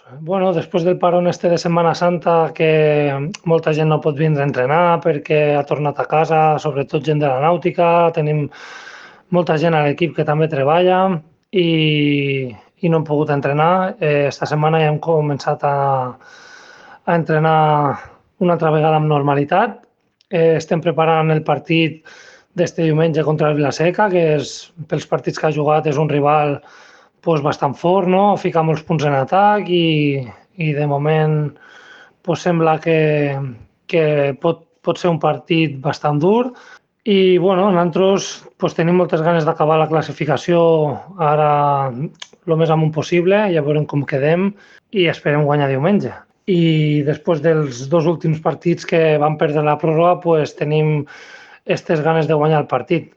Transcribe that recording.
Bueno, després del parón este de Setmana Santa, que molta gent no pot vindre a entrenar perquè ha tornat a casa, sobretot gent de la nàutica, tenim molta gent a l'equip que també treballa i no hem pogut entrenar. Esta setmana ja hem començat a entrenar una altra vegada amb normalitat. Estem preparant el partit d'este diumenge contra el Vilaseca, que pels partits que ha jugat és un rival pues, bastant fort, no? Fica molts punts en atac i de moment pues, sembla que pot ser un partit bastant dur. I bueno, nosaltres pues, tenim moltes ganes d'acabar la classificació ara el més amunt possible, ja veurem com quedem i esperem guanyar diumenge. I després dels dos últims partits que van perdre la pròrroga, pues, tenim aquestes ganes de guanyar el partit.